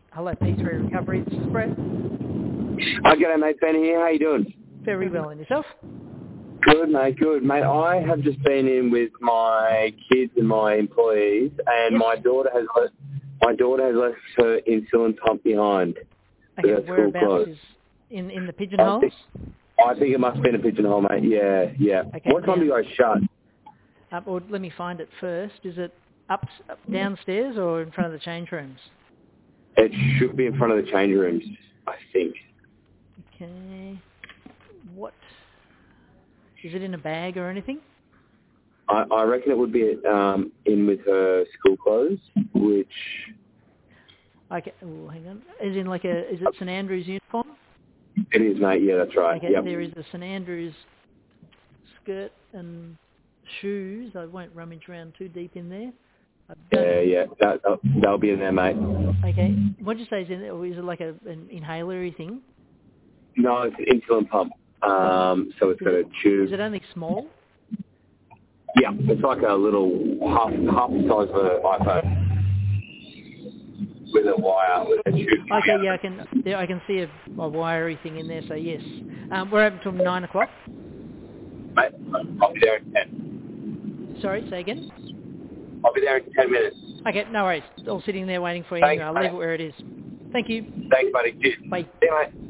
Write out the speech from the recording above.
Hello, P3 Recovery. This is Brett. Hi, g'day, mate. Ben here. How you doing? Very well. And yourself? Good, mate. Good, mate. I have just been in with my kids and my employees, and Yes. my daughter has left her insulin pump behind. Okay, That's whereabouts is in the pigeonholes? I think it must have been a pigeonhole, mate. Yeah. Okay, What time do you guys shut? Or let me find it first. Is it up downstairs or in front of the change rooms? It should be in front of the change rooms, I think. Okay. What? Is it in a bag or anything? I reckon it would be in with her school clothes, which... Okay. Oh, hang on. Is it St Andrews uniform? It is, mate. Yeah, that's right. Okay. Yep. There is the St Andrews skirt and shoes. I won't rummage around too deep in there. Yeah. That'll be in there, mate. Okay. What did you say is in there? Or is it like an inhaler-y thing? No, it's an insulin pump. So it's got a tube. Is it only small? Yeah, it's like a little half the size of an iPhone with a wire, with a tube. Okay, yeah, I can see a wiry thing in there. So yes, we're open till 9 o'clock. Mate, I'll be there in 10. Sorry, say again. I'll be there in 10 minutes. Okay, no worries. All sitting there waiting for you. Thanks, I'll leave it where it is. Thank you. Thanks, buddy. Cheers. Bye. See you, mate.